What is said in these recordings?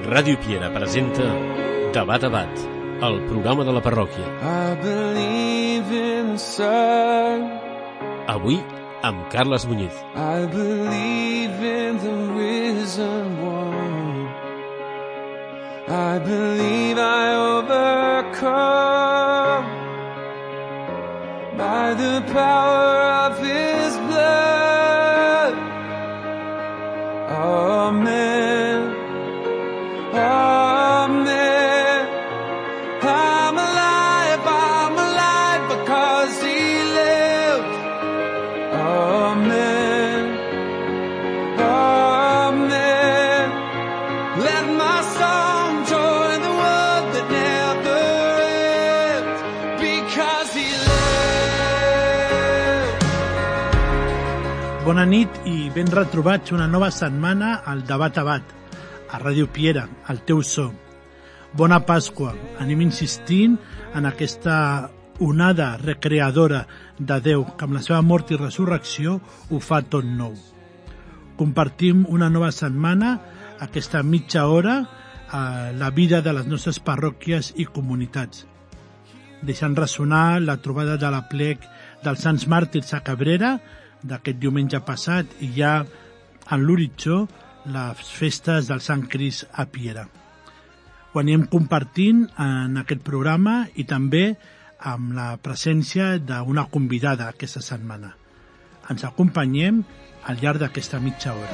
Ràdio Piera presenta Debat a Bat, el programa de la parròquia. Avui amb Carles Muñiz. I believe in the risen one. I believe I overcome by the power of his blood. Amen. Amen. I'm alive because he lived. Amen. Amen. Let my song join the world that never ends because he lived. Bona nit i ben retrobats una nova setmana al Debat a Bat, a Ràdio Piera, al teu so. Bona Pasqua. Anem insistint en aquesta onada recreadora de Déu, que amb la seva mort i resurrecció ho fa tot nou. Compartim una nova setmana, aquesta mitja hora, a la vida de les nostres parròquies i comunitats, deixant ressonar la trobada de la plec dels Sants Màrtirs a Cabrera d'aquest diumenge passat i ja en l'horitzó les festes del Sant Crist a Piera. Ho anem compartint en aquest programa i també amb la presència d'una convidada aquesta setmana. Ens acompanyem al llarg d'aquesta mitja hora.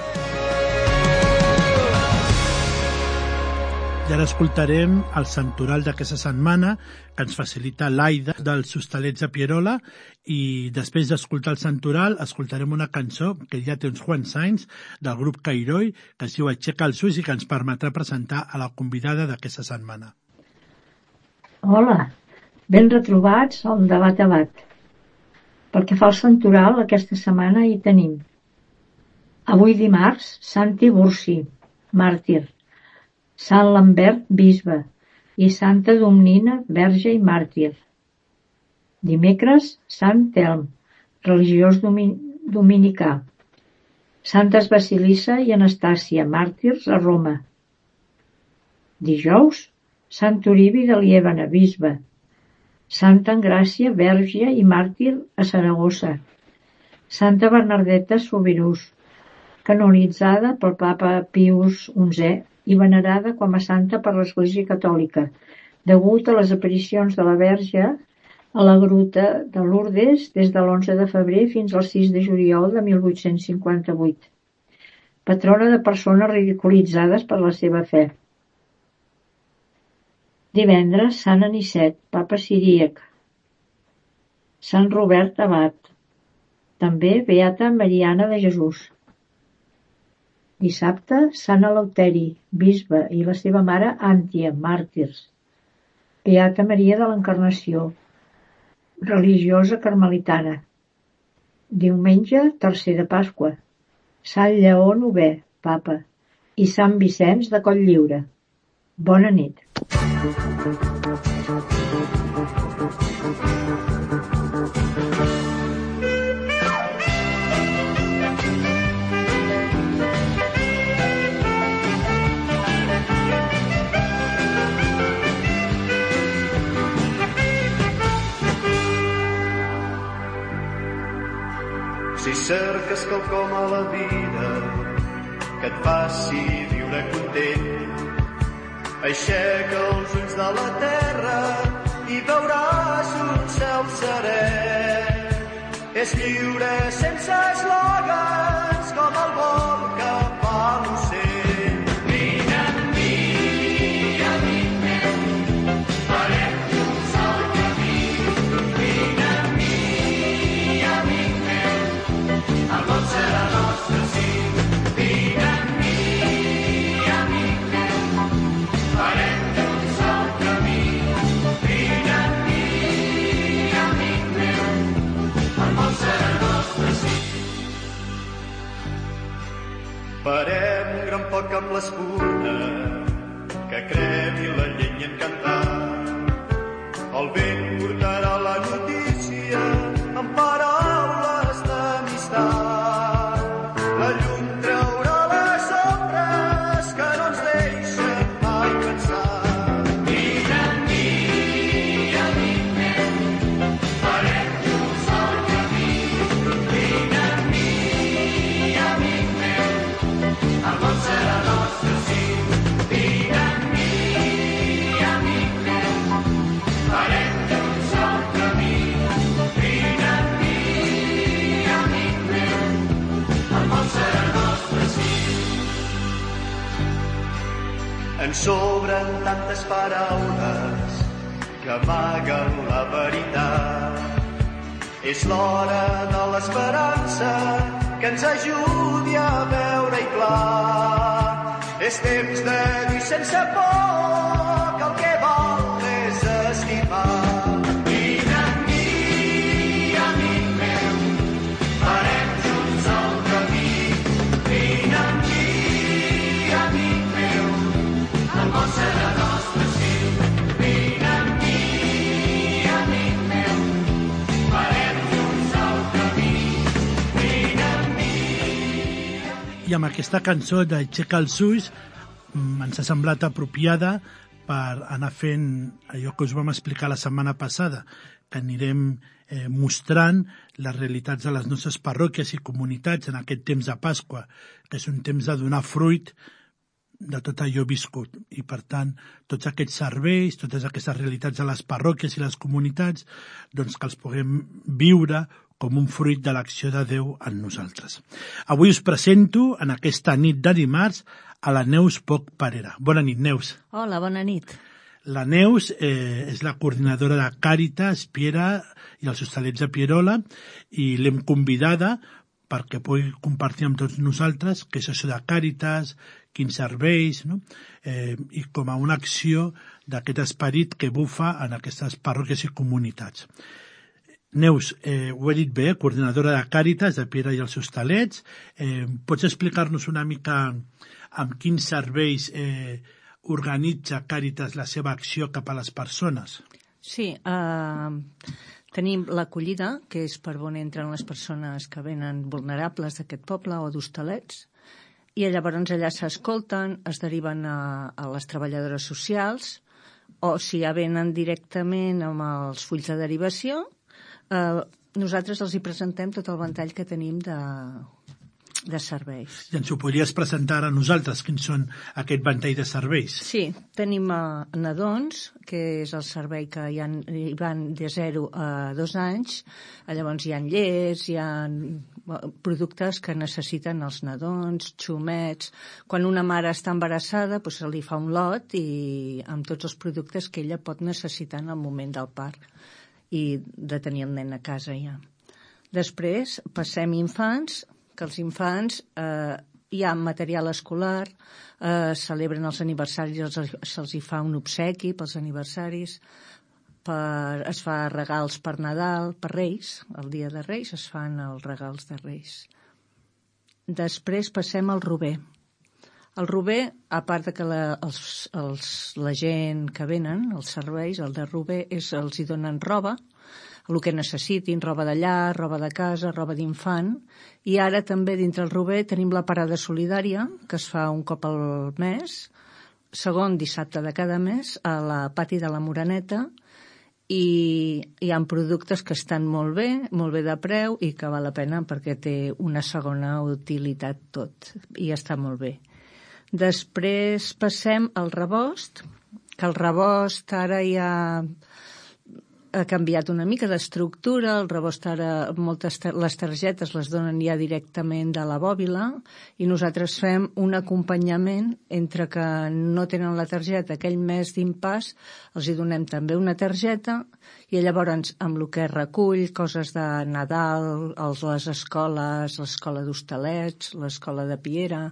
I ara escoltarem el santoral d'aquesta setmana que ens facilita l'Aida dels Hostalets de Pierola i després d'escoltar el santoral escoltarem una cançó que ja té uns quants anys del grup Cairoi que es diu Aixeca els ulls i que ens permetrà presentar a la convidada d'aquesta setmana. Hola, ben retrobats al Debat a Bat. Pel que fa al santoral, aquesta setmana hi tenim avui dimarts Sant Tiburci, màrtir, Sant Lambert, bisbe, i Santa Domnina, verge i màrtir. Dimecres, Sant Telm, religiós dominicà. Santes Basilissa i Anastàcia, màrtirs a Roma. Dijous, Sant Uribi de Liébana, bisbe. Santa Engràcia, verge i màrtir a Saragossa. Santa Bernadeta Sobirús, canonitzada pel papa Pius XI i venerada com a santa per l'Església Catòlica, degut a les aparicions de la Verge a la gruta de Lourdes des de l'11 de febrer fins al 6 de juliol de 1858. Patrona de persones ridiculitzades per la seva fe. Divendres, Sant Anicet, papa siríac. Sant Robert Abat. També beata Mariana de Jesús. Dissabte, Sant Eleuteri, bisbe, i la seva mare Àntia, màrtirs. Beata Maria de l'Encarnació, religiosa carmelitana. Diumenge, tercer de Pasqua, Sant Lleó IX, papa, i Sant Vicenç de Cotlliure. Bona nit. Si cerques quelcom a la vida que et faci viure content, aixeca els ulls de la terra i veuràs un cel serè. És lliure sense eslògans com el vol que fa l'ocell. Vine amb mi, amic meu, farem junts el camí. Vine amb mi, amic meu, el món serà nostre, sí. Vine amb mi, amic meu, farem junts el camí. Vine amb mi, amic meu, el món serà nostre, sí. Farem un gran foc amb l'espurna que cremi la llenya en cantar. El vent portarà la notícia amb paraules d'amistat. La llum traurà les ombres que no ens deixen mai ens sobren tantes paraules que amaguen la veritat. És l'hora de l'esperança que ens ajudi a veure-hi clar. És temps de dir sense por que el que val és estimar. Vine amb mi, amic meu, farem junts el camí. Vine amb mi, amic meu, el món serà nostre, sí. Vine amb mi, amic meu, farem junts el camí. Vine amb mi. I amb aquesta cançó d'Aixeca els ulls ens ha semblat apropiada per anar fent allò que us vam explicar la setmana passada, que anirem mostrant les realitats de les nostres parròquies i comunitats en aquest temps de Pasqua, que és un temps de donar fruit de tot allò viscut. I, per tant, tots aquests serveis, totes aquestes realitats de les parròquies i les comunitats, doncs que els puguem viure com un fruit de l'acció de Déu en nosaltres. Avui us presento, en aquesta nit de dimarts, a la Neus Poch Parera. Bona nit, Neus. Hola, bona nit. La Neus és la coordinadora de Càritas, Piera i els Hostalets de Pierola, i l'hem convidada perquè pugui compartir amb tots nosaltres què és això de Càritas, quins serveis, no? I com a una acció d'aquest esperit que bufa en aquestes parròquies i comunitats. Neus, ho he dit bé, coordinadora de Càritas, de Piera i els Hostalets. Pots explicar-nos una mica amb quins serveis organitza Càritas la seva acció cap a les persones? Sí, tenim l'acollida, que és per on entren les persones que venen vulnerables d'aquest poble o d'Hostalets, i llavors allà s'escolten, es deriven a les treballadores socials, o si ja venen directament amb els fulls de derivació, nosaltres els hi presentem tot el ventall que tenim de serveis. I ens ho podries presentar a nosaltres, quins són aquest ventall de serveis? Sí, tenim nadons, que és el servei que hi van de 0 a 2 anys. Llavors hi ha llets, hi ha productes que necessiten els nadons, xumets. Quan una mare està embarassada, doncs se li fa un lot i amb tots els productes que ella pot necessitar en el moment del part i de tenir el nen a casa ja. Després passem infants, que els infants hi ha material escolar, celebren els aniversaris, se'ls hi fa un obsequi pels aniversaris, es fa regals per Nadal, per Reis, el dia de Reis es fan els regals de Reis. Després passem al Rober. El Rober, a part que la gent que venen, els serveis, el de Rober, els hi donen roba, el que necessitin, roba de llar, roba de casa, roba d'infant, i ara també dintre el Rober tenim la parada solidària, que es fa un cop al mes, segon dissabte de cada mes, a la Pati de la Moreneta, i hi ha productes que estan molt bé de preu i que val la pena perquè té una segona utilitat tot, i està molt bé. Després passem al rebost, que el rebost ara ja ha canviat una mica d'estructura. El rebost ara, les targetes les donen ja directament de la bòbila i nosaltres fem un acompanyament entre que no tenen la targeta aquell mes d'impàs, els hi donem també una targeta i llavors amb el que recull coses de Nadal, les escoles, l'escola d'Hostalets, l'escola de Piera,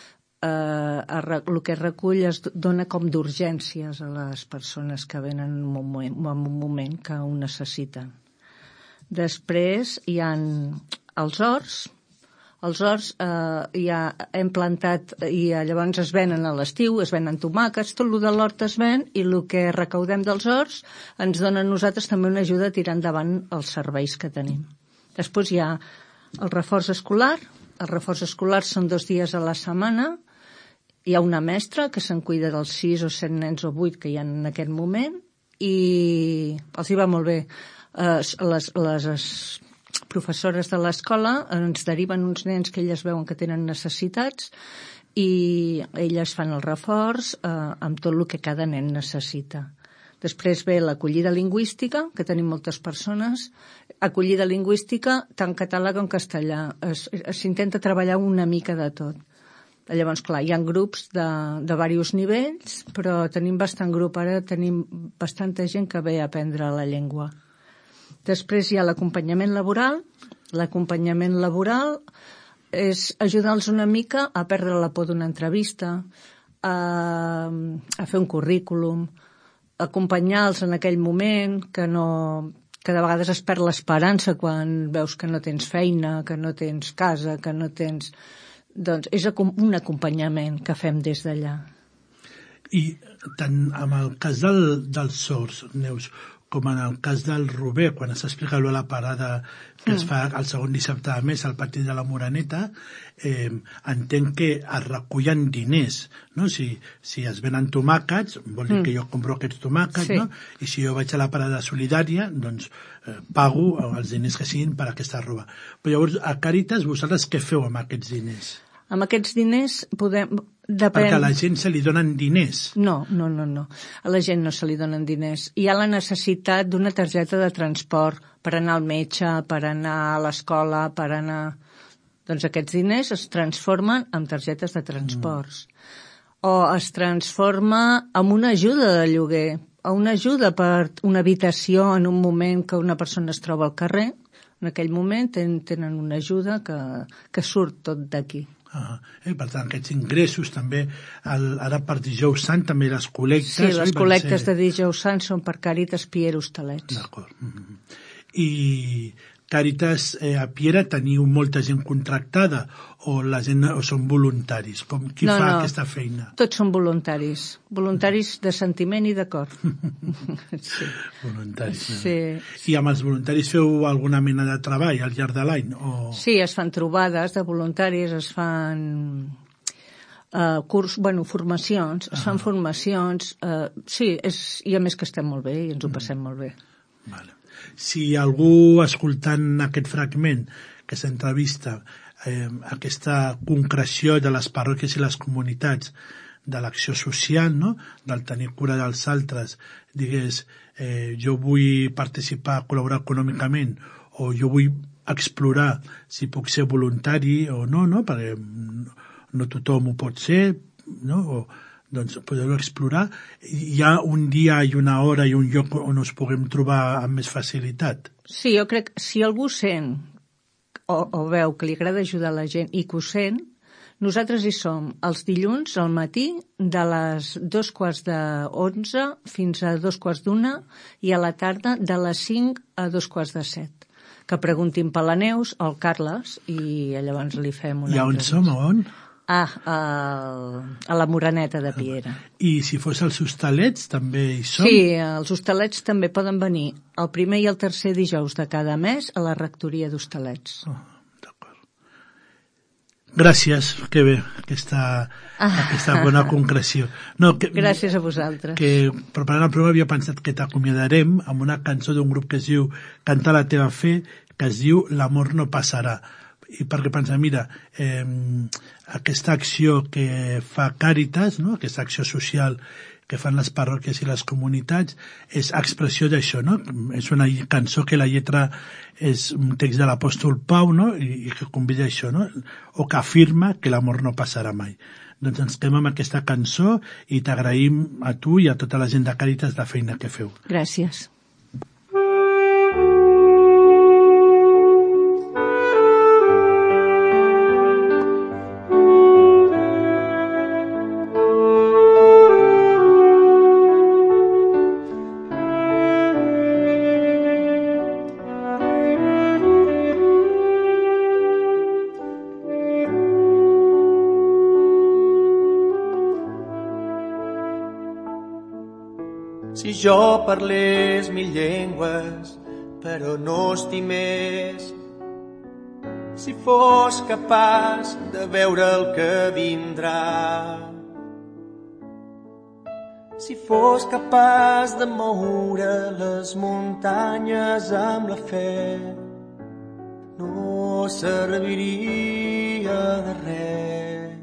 el que recull es dona com d'urgències a les persones que venen en un moment que ho necessiten. Després hi ha els horts. Els horts ja hem plantat i llavors es venen a l'estiu, es venen tomàquets, tot el de l'hort es ven i el que recaudem dels horts ens dona a nosaltres també una ajuda a tirar endavant els serveis que tenim. Després hi ha el reforç escolar. El reforç escolar són 2 dies a la setmana. Hi ha una mestra que se'n cuida dels 6 o 7 nens o 8 que hi ha en aquest moment i els hi va molt bé. Les professores de l'escola ens deriven uns nens que elles veuen que tenen necessitats i elles fan el reforç amb tot el que cada nen necessita. Després ve l'acollida lingüística, que tenim moltes persones. Acollida lingüística, tant català com castellà. S'intenta treballar una mica de tot. Llavors, clar, hi ha grups de diversos nivells, però tenim bastant grup. Ara tenim bastanta gent que ve a aprendre la llengua. Després hi ha l'acompanyament laboral. L'acompanyament laboral és ajudar-los una mica a perdre la por d'una entrevista, a fer un currículum, acompanyar-los en aquell moment que de vegades es perd l'esperança quan veus que no tens feina, que no tens casa, que no tens... Doncs és un acompanyament que fem des d'allà. I tant en el cas dels sords, Neus, com en el cas del Rober, quan s'explica la parada que es fa el segon dissabte de mes al pati de la Moreneta, entenc que es recullen diners, no? Si es venen tomàquets, vol dir que jo compro aquests tomàquets, sí. No? I si jo vaig a la parada solidària, doncs pago els diners que siguin per aquesta roba. Però llavors, a Càritas, vosaltres què feu amb aquests diners? Amb aquests diners podem... Perquè a la gent se li donen diners. No. A la gent no se li donen diners. Hi ha la necessitat d'una targeta de transport per anar al metge, per anar a l'escola, per anar... Doncs aquests diners es transformen en targetes de transports. O es transforma en una ajuda de lloguer, o una ajuda per una habitació en un moment que una persona es troba al carrer. En aquell moment tenen una ajuda que surt tot d'aquí. Per tant, aquests ingressos també, ara per Dijous Sant també les col·lectes... Sí, les col·lectes de Dijous Sant són per Càritas Piera Hostalets. D'acord. I Càritas a Piera teniu molta gent contractada o la gent són voluntaris? Qui fa aquesta feina? Tots són voluntaris de sentiment i de cor. Sí. Voluntaris. Sí. I amb els voluntaris feu alguna mena de treball al llarg de l'any? Sí, es fan trobades de voluntaris, es fan formacions, es fan formacions. Sí, i a més que estem molt bé i ens ho passem molt bé. Vale. Si algú escoltant aquest fragment que s'entrevista aquesta concreció de les parròquies i les comunitats de l'acció social, no? Del tenir cura dels altres, digués jo vull participar, col·laborar econòmicament o jo vull explorar si puc ser voluntari o no, perquè no tothom ho pot ser, no? Doncs podeu explorar. Hi ha un dia i una hora i un lloc on us puguem trobar amb més facilitat? Sí, jo crec que si algú sent o veu que li agrada ajudar la gent i que ho sent, nosaltres hi som els dilluns al matí de les 11:15 fins a 2:45 i a la tarda de les 5 a 6:45. Que preguntin per la Neus o el Carles i llavors li fem una... I on som, on? A la Moreneta de Piera. I si fos els Hostalets també hi som? Sí, els Hostalets també poden venir el primer i el tercer dijous de cada mes a la rectoria d'Hostalets. D'acord. Gràcies, que bé, aquesta bona concreció. Gràcies a vosaltres. Que preparant el programa havia pensat que t'acomiadarem amb una cançó d'un grup que es diu Canta la teva fe, que es diu L'amor no passarà. I perquè pensa, mira, aquesta acció que fa Càritas, no? Aquesta acció social que fan les parròquies i les comunitats és expressió d'això, no? És una cançó que la lletra és un text de l'apòstol Pau, no? I que convida això, no? O que afirma que l'amor no passarà mai. Doncs ens quedem amb aquesta cançó i t'agraïm a tu i a tota la gent de Càritas la feina que feu. Gràcies. Si jo parlés 1000 llengües, però no estimés, si fos capaç de veure el que vindrà, si fos capaç de moure les muntanyes amb la fe, no serviria de res.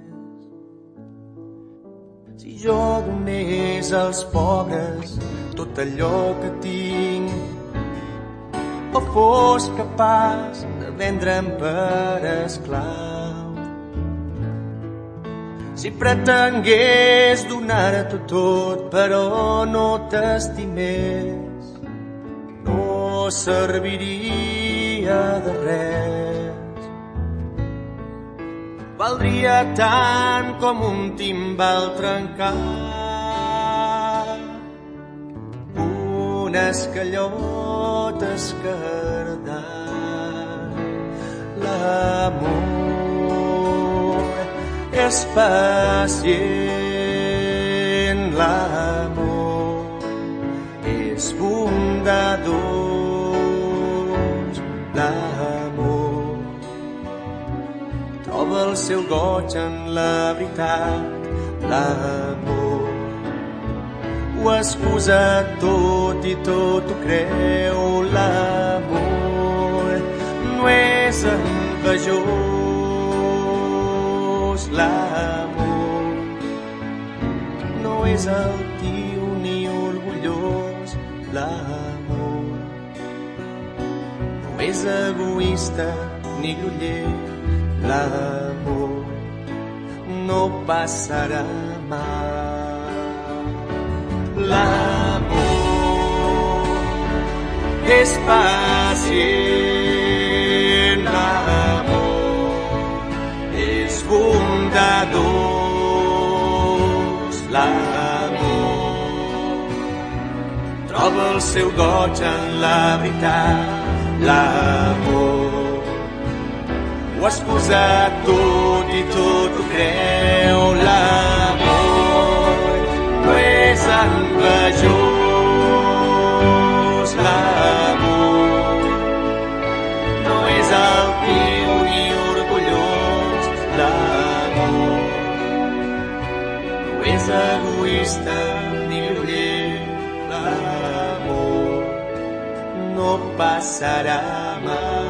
Si jo donés als pobres tot allò que tinc, o fos capaç de vendre'm per esclau, Si pretengués donar-t'ho tot, però no t'estimés, no serviria de res. Valdria tant com un timbal trencat, unes callotes esquerdat. L'amor és pacient, l'amor és bondadós, l'amor troba el seu goig en la veritat, l'amor ho excusa tot i tot ho creu, l'amor no és envejós, l'amor no és altiu ni orgullós, l'amor no és egoista ni groller, l'amor no passarà mai. L'amor és pacient, l'amor és bondadós, l'amor troba el seu goig en la veritat, l'amor ho excusa tot i tot ho creu, l'amor no és envejós, l'amor no és altiu ni orgullós, l'amor no és egoista ni groller, l'amor no passarà mai.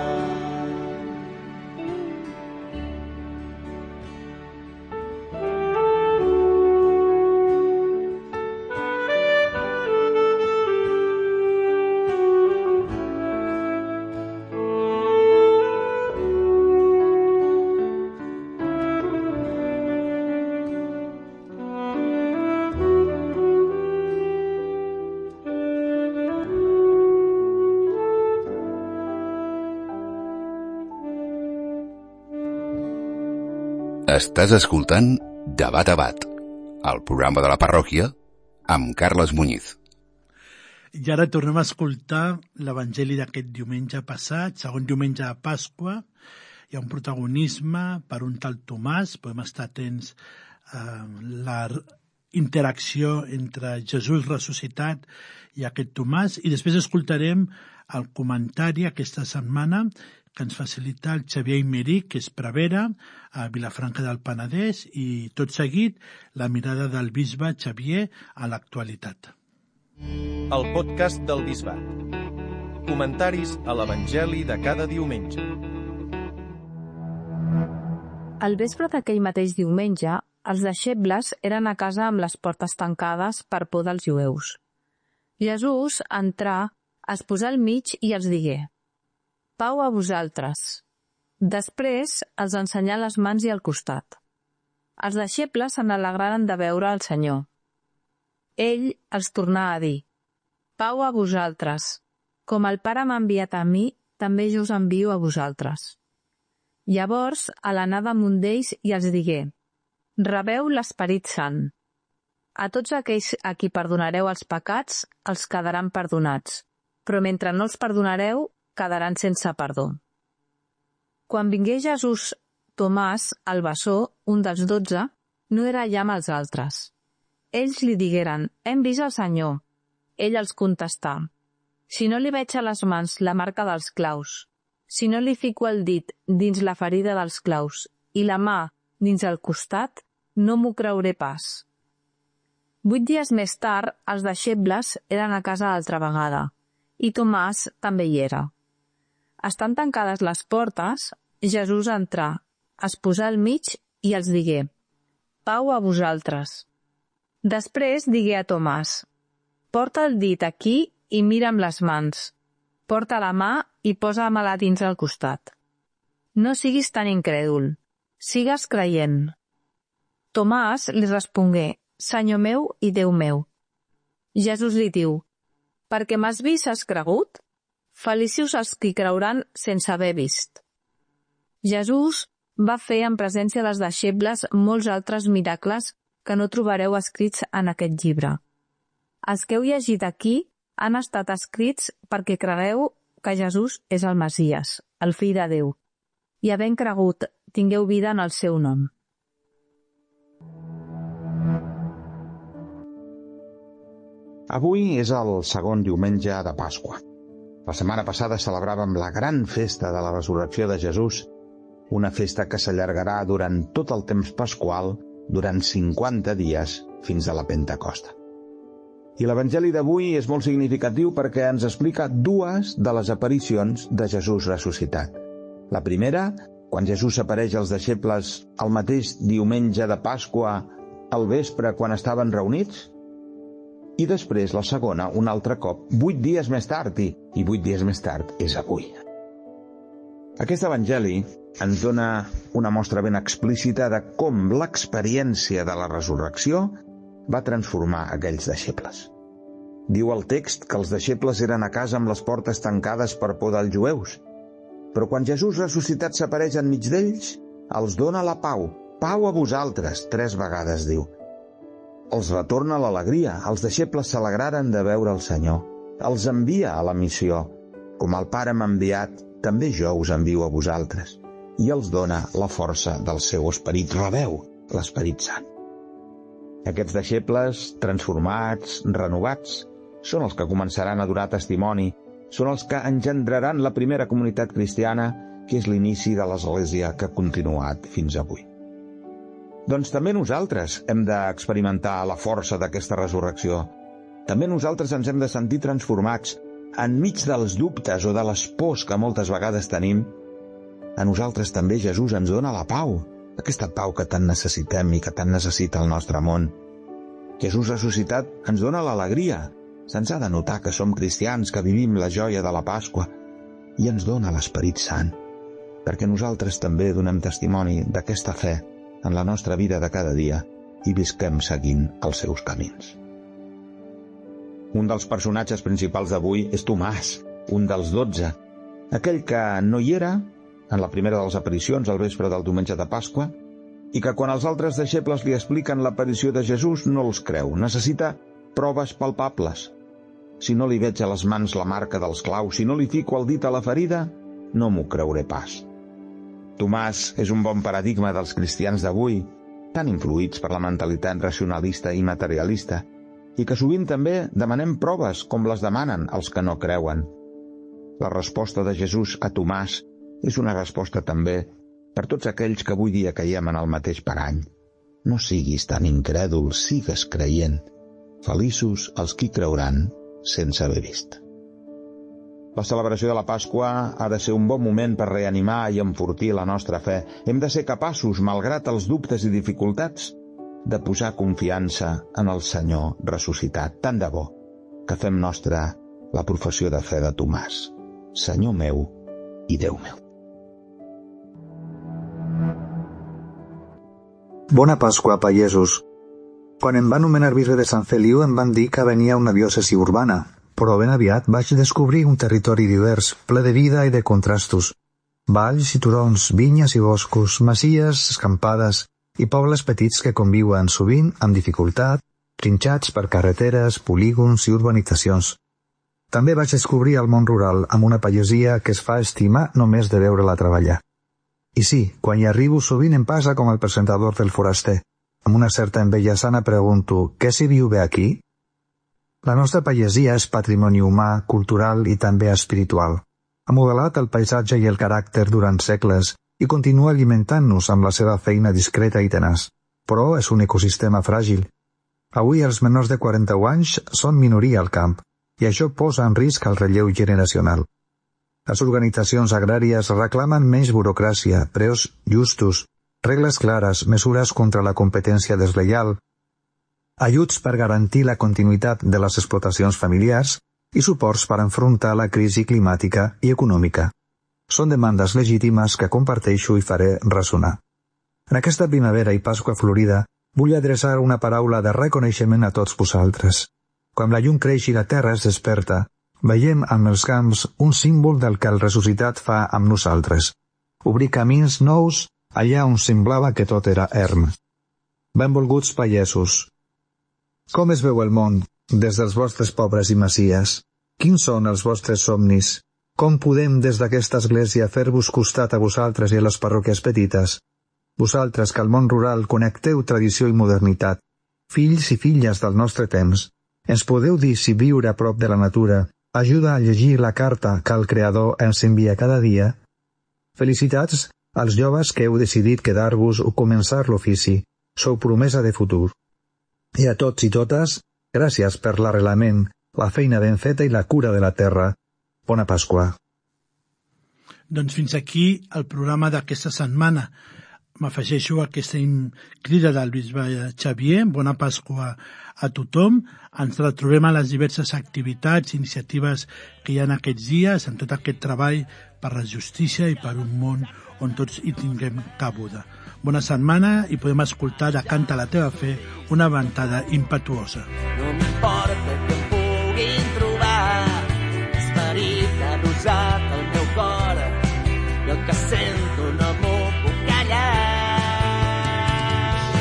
Estàs escoltant Debat a Bat, el programa de la parròquia amb Carles Muñiz. I ara tornem a escoltar l'Evangeli d'aquest diumenge passat, segon diumenge de Pasqua. Hi ha un protagonisme per un tal Tomàs, podem estar atents a la interacció entre Jesús ressuscitat i aquest Tomàs, i després escoltarem el comentari aquesta setmana que ens facilita el Xavier Imeric, que és prevere a Vilafranca del Penedès, i tot seguit la mirada del bisbe Xavier a l'actualitat. El podcast del bisbat. Comentaris a l'Evangeli de cada diumenge. Al vespre d'aquell mateix diumenge, els deixebles eren a casa amb les portes tancades per por dels jueus. Jesús entrà, es posà al mig i els digué: «Pau a vosaltres». Després els ensenyà les mans i el costat. Els deixebles se n'alegraren de veure el Senyor. Ell els tornà a dir: «Pau a vosaltres. Com el Pare m'ha enviat a mi, també jo us envio a vosaltres». Llavors, a l'anada amunt d'ells i els digué: «Rebeu l'Esperit Sant. A tots aquells a qui perdonareu els pecats, els quedaran perdonats, però mentre no els perdonareu, quedaran sense perdó». Quan vingué Jesús, Tomàs, el bessó, un dels 12, no era allà amb els altres. Ells li digueren: «Hem vist el Senyor». Ell els contestà: «Si no li veig a les mans la marca dels claus, si no li fico el dit dins la ferida dels claus i la mà dins el costat, no m'ho creuré pas». 8 dies més tard, els deixebles eren a casa altra vegada, i Tomàs també hi era. Estant tancades les portes, Jesús entrà, es posà al mig i els digué: «Pau a vosaltres». Després digué a Tomàs: «Porta el dit aquí i mira'm les mans. Porta la mà i posa-me-la dins el costat. No siguis tan incrèdul, sigues creient». Tomàs li respongué: Senyor meu i Déu meu. Jesús li diu: perquè m'has vist has cregut? Felicius els qui creuran sense haver vist. Jesús va fer en presència dels deixebles molts altres miracles que no trobareu escrits en aquest llibre. Els que heu llegit aquí han estat escrits perquè cregueu que Jesús és el Messies, el Fill de Déu, i havent cregut tingueu vida en el seu nom. Avui és el segon diumenge de Pasqua. La setmana passada celebràvem la gran festa de la resurrecció de Jesús, una festa que s'allargarà durant tot el temps pasqual, durant 50 dies, fins a la Pentecosta. I l'Evangeli d'avui és molt significatiu perquè ens explica dues de les aparicions de Jesús ressuscitat. La primera, quan Jesús s'apareix als deixebles el mateix diumenge de Pasqua, al vespre, quan estaven reunits, i després la segona, un altre cop, 8 dies més tard, i 8 dies més tard és avui. Aquest evangeli ens dona una mostra ben explícita de com l'experiència de la resurrecció va transformar aquells deixebles. Diu el text que els deixebles eren a casa amb les portes tancades per por dels jueus, però quan Jesús ressuscitat s'apareix enmig d'ells, els dona la pau. Pau a vosaltres, 3 vegades diu. Els retorna l'alegria, els deixebles s'alegraren de veure el Senyor. Els envia a la missió. Com el Pare m'ha enviat, també jo us envio a vosaltres. I els dona la força del seu esperit. Rebeu l'Esperit Sant. Aquests deixebles, transformats, renovats, són els que començaran a donar testimoni, són els que engendraran la primera comunitat cristiana, que és l'inici de l'Església que ha continuat fins avui. Doncs també nosaltres hem d'experimentar la força d'aquesta resurrecció. També nosaltres ens hem de sentir transformats enmig dels dubtes o de les pors que moltes vegades tenim. A nosaltres també Jesús ens dona la pau, aquesta pau que tant necessitem i que tant necessita el nostre món. Jesús ressuscitat ens dona l'alegria. Se'ns ha de notar que som cristians, que vivim la joia de la Pasqua, i ens dona l'Esperit Sant, perquè nosaltres també donem testimoni d'aquesta fe en la nostra vida de cada dia i visquem seguint els seus camins. Un dels personatges principals d'avui és Tomàs, un dels 12, aquell que no hi era en la primera de les aparicions al vespre del diumenge de Pasqua i que quan els altres deixebles li expliquen l'aparició de Jesús no els creu, necessita proves palpables. Si no li veig a les mans la marca dels claus, si no li fico el dit a la ferida, no m'ho creuré pas. Tomàs és un bon paradigma dels cristians d'avui, tan influïts per la mentalitat racionalista i materialista, i que sovint també demanem proves com les demanen els que no creuen. La resposta de Jesús a Tomàs és una resposta també per tots aquells que avui dia caiem en el mateix parany. No siguis tan incrèdul, sigues creient. Feliços els qui creuran sense haver vist. La celebració de la Pasqua ha de ser un bon moment per reanimar i enfortir la nostra fe. Hem de ser capaços, malgrat els dubtes i dificultats, de posar confiança en el Senyor ressuscitat. Tant de bo que fem nostra la professió de fe de Tomàs. Senyor meu i Déu meu. Bona Pasqua, pagesos. Quan em va nomenar bisbe de Sant Feliu em van dir que venia una diòcesi urbana, però ben aviat vaig descobrir un territori divers, ple de vida i de contrastos. Valls i turons, vinyes i boscos, masies, escampades i pobles petits que conviuen sovint amb dificultat, trinxats per carreteres, polígons i urbanitzacions. També vaig descobrir el món rural amb una pagesia que es fa estimar només de veure-la treballar. I sí, quan hi arribo sovint em passa com el presentador del Foraster. Amb una certa enveja sana pregunto, què s'hi viu bé aquí? La nostra pagesia és patrimoni humà, cultural i també espiritual. Ha modelat el paisatge i el caràcter durant segles i continua alimentant-nos amb la seva feina discreta i tenaç. Però és un ecosistema fràgil. Avui els menors de 40 anys són minoria al camp i això posa en risc el relleu generacional. Les organitzacions agràries reclamen menys burocràcia, preus justos, regles clares, mesures contra la competència deslleial, ajuts per garantir la continuïtat de les explotacions familiars i suports per enfrontar la crisi climàtica i econòmica. Són demandes legítimes que comparteixo i faré ressonar. En aquesta primavera i Pasqua florida vull adreçar una paraula de reconeixement a tots vosaltres. Quan la llum creix i la terra es desperta, veiem amb els camps un símbol del que el ressuscitat fa amb nosaltres. Obrir camins nous allà on semblava que tot era erm. Benvolguts pagesos. Com es veu el món des dels vostres pobres i masies? Quins són els vostres somnis? Com podem des d'aquesta església fer-vos costat a vosaltres i a les parròquies petites? Vosaltres que al món rural connecteu tradició i modernitat, fills i filles del nostre temps, ens podeu dir si viure a prop de la natura ajuda a llegir la carta que el Creador ens envia cada dia? Felicitats als joves que heu decidit quedar-vos o començar l'ofici. Sou promesa de futur. I a tots i totes, gràcies per l'arrelament, la feina ben feta i la cura de la terra. Bona Pasqua. Doncs fins aquí el programa d'aquesta setmana. M'afegeixo a aquesta crida del bisbe Xavier. Bona Pasqua a tothom. Ens retrobem a les diverses activitats, iniciatives que hi ha aquests dies, en tot aquest treball per la justícia i per un món on tots hi tinguem cabuda. Bona setmana i podem escoltar de Canta la teva fe una ventada impetuosa. No m'importa que em puguin trobar, esperit arrosat al meu cor, i el que sento no m'ho puc callar.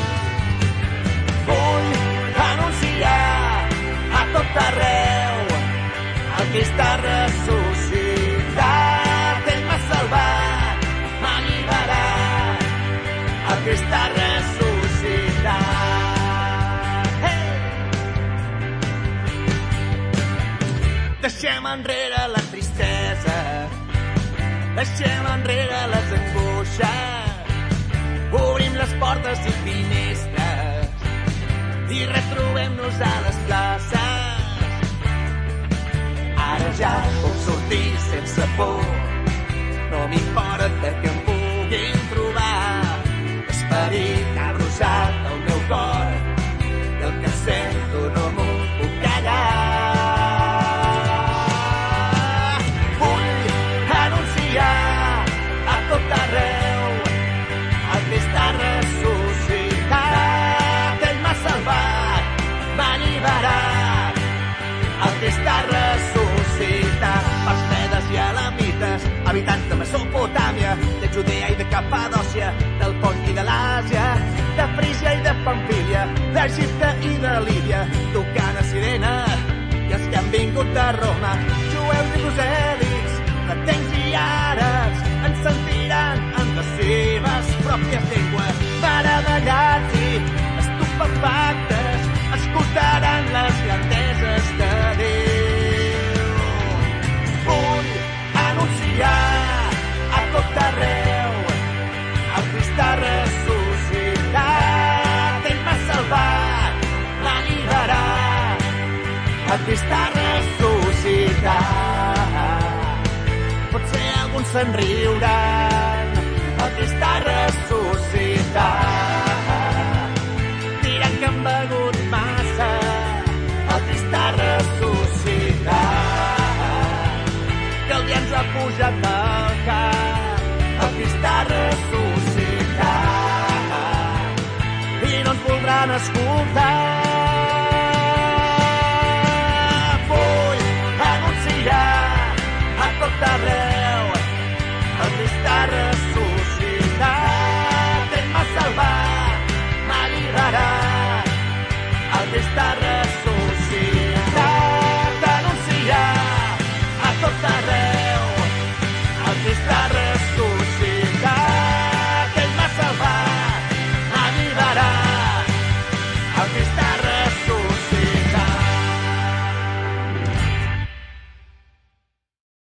Vull anunciar a tot arreu el Crist ha ressuscitat, ell m'ha salvat, m'ha alliberat, el Crist ha ressuscitat. Hey! Deixem enrere la tristesa, deixem enrere les angoixes, obrim les portes i finestres i retrobem-nos a les places. Ara ja puc sortir sense por, no m'importa que em puguin trobar, esperit arrossat al meu cor, i el que sento no m'ho puc callar. Vull anunciar a tot arreu el Crist ha ressuscitat, ell m'ha salvat, m'ha alliberat, el Crist ha ressuscitat. Pels medes i elamites, habitants de Mesopotàmia, de Judea i de Capadòcia, del Pont i de l'Àsia, de Frígia i de Pamfília, d'Egipte i de Lídia, tocant a sirena, i els que han vingut de Roma, jueus i prosèlits, cretencs i àrabs, ens sentiran en les seves pròpies llengües, meravellats i estupefactes, escoltaran les grandeses de Déu. Vull anunciar a tot arreu el Crist ha ressuscitat, ell m'ha salvat, m'ha alliberat, el Crist ha ressuscitat. Potser algun se'n riurà,